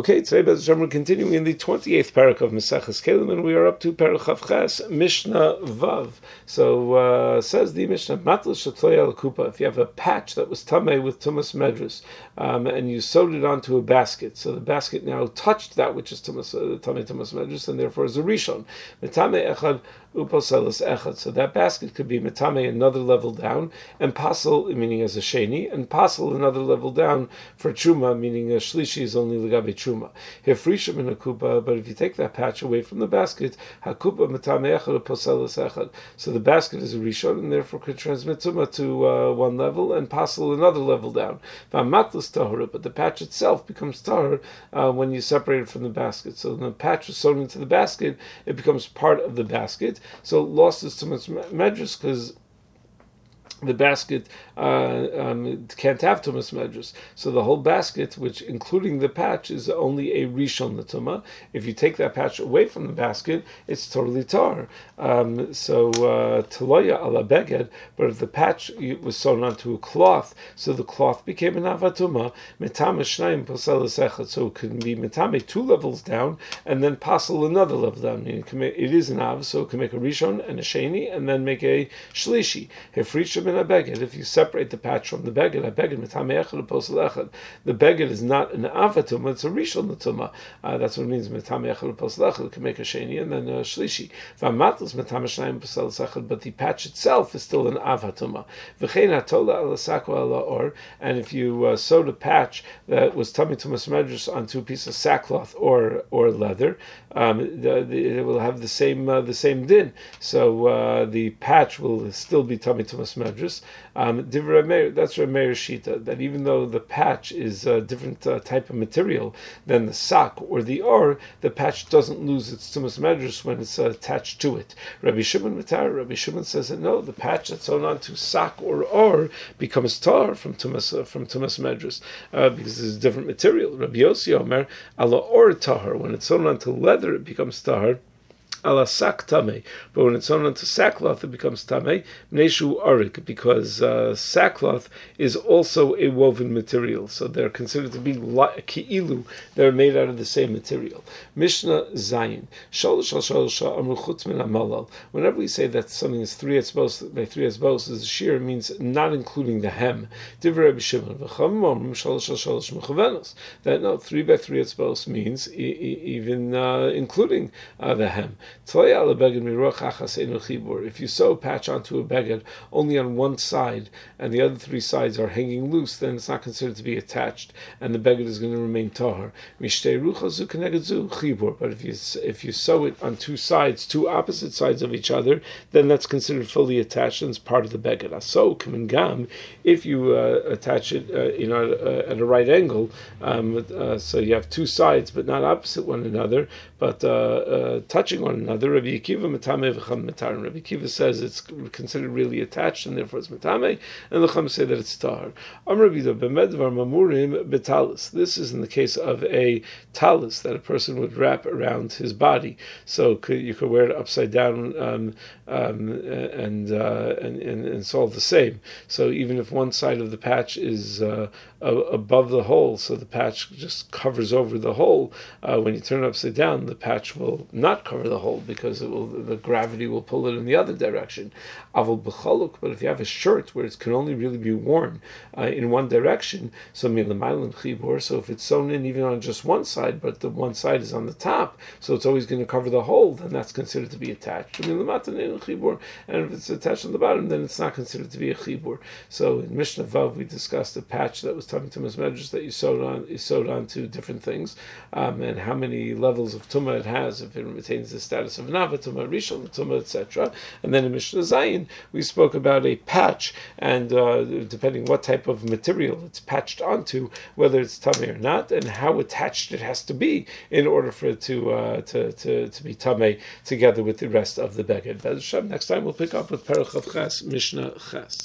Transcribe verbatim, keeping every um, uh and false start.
Okay, today Bez Hashem we're continuing in the twenty-eighth parak of Maseches Kelim, and we are up to parak Chav Ches, Mishnah Vav. So uh, says the Mishnah, Matl Shetloy al Kupa. If you have a patch that was tamei with tumas medrus, um, and you sewed it onto a basket, so the basket now touched that which is tumas uh, tamei tumas medrus, and therefore is a rishon. Metame echad uposelas echad. So that basket could be metame another level down, and pasel meaning as a sheni, and pasel another level down for truma, meaning a shlishi is only legabe truma. Hefrishim in a kupa, but if you take that patch away from the basket, hakupa metame echad uposelas echad. So the basket is a rishon, and therefore could transmit tuma to uh, one level and pasel another level down. V'amatlas tahora, but the patch itself becomes tahor uh, when you separate it from the basket. So when the patch was sewn into the basket, it becomes part of the basket. So it lost its tumas medrus because the basket uh, um, can't have tumas medrus. So the whole basket, which including the patch, is only a rishon l'tuma. If you take that patch away from the basket, it's totally tar. Um, so taloya ala beged. But if the patch was sewn onto a cloth, so the cloth became an avatuma. Metame shnayim poselas echad. So it can be metame two levels down, and then pasel another level down. It, can make, it is an av, so it can make a rishon and a sheni, and then make a shlishi. Hefrishim in a beged. If you separate the patch from the beged, a beged metame echad posel echad. The beged is not an avatuma; it's a rishon l'tuma. Uh, that's what it means. Metame echad posel echad. It can make a sheni and then a shlishi. V'amatlas metame shnayim poselas echad. But the patch itself is still an avatuma. V'chein hatola ala sako ala or. And if you uh, sewed a patch that was tummy tumas medrus onto a piece of sackcloth or or leather, um, the, the, it will have the same uh, the same din. So uh, the patch will still be tummy tumas medrus. Um, that's Rameir Shita, that even though the patch is a different uh, type of material than the sock or the or, the patch doesn't lose its tumas medrus when it's uh, attached to it. Rabbi Shimon Matar, Rabbi Shimon says that no, the patch that's sewn onto sock or or becomes tar from tumas uh, from tumas medrus uh, because it's a different material. Rabbi Yossi Omer ala or tahar, when it's sewn onto leather it becomes tahar. Ala sak tamei, but when it's sewn onto sackcloth, it becomes tamei. Mneshu arik, because uh, sackcloth is also a woven material, so they're considered to be ki'ilu. They're made out of the same material. Mishnah Zayin. Shalosh al shalosh amru chutz min hamalal. Whenever we say that something is three etzbos by three etzbos, is a shear, means not including the hem. Divrei Rabbi Shimon v'chamim omrim shalosh al shalosh mechuvenos. That no, three by three etzbos means e- e- even uh, including uh, the hem. If you sew a patch onto a beged only on one side and the other three sides are hanging loose, then it's not considered to be attached, and the beged is going to remain tahor. But if you if you sew it on two sides, two opposite sides of each other, then that's considered fully attached and it's part of the beged. So gam, if you uh, attach it, uh, you know, uh, at a right angle, um, uh, so you have two sides but not opposite one another, but uh, uh, touching one another. Rabbi Akiva metame v'cham metar. Rabbi Akiva says it's considered really attached and therefore it's metame, and the Chum say that it's tahor. Amar Rabbi Yehuda b'medvar mamurim betalis. This is in the case of a talis that a person would wrap around his body. So could, you could wear it upside down, um, um, and, uh, and and and it's all the same. So even if one side of the patch is uh, above the hole, so the patch just covers over the hole, uh, when you turn it upside down, the patch will not cover the hole because it will, the gravity will pull it in the other direction. Avol b'chaluk, but if you have a shirt where it can only really be worn uh, in one direction, so milamaylim chibur, so if it's sewn in even on just one side, but the one side is on the top, so it's always going to cover the hole, then that's considered to be attached. And if it's attached on the bottom, then it's not considered to be a chibur. So in Mishnah Vav we discussed a patch that was tummy tumas medrus that you sewed on, you sewed onto different things, um, and how many levels of tumah it has, if it retains the status of Nava Tumah, Rishon Tumah, et cetera. And then in Mishnah Zayin, we spoke about a patch, and uh, depending what type of material it's patched onto, whether it's Tameh or not, and how attached it has to be in order for it to uh, to, to to be Tameh together with the rest of the Beged. Next time we'll pick up with Perek Chav Ches, Mishnah Ches.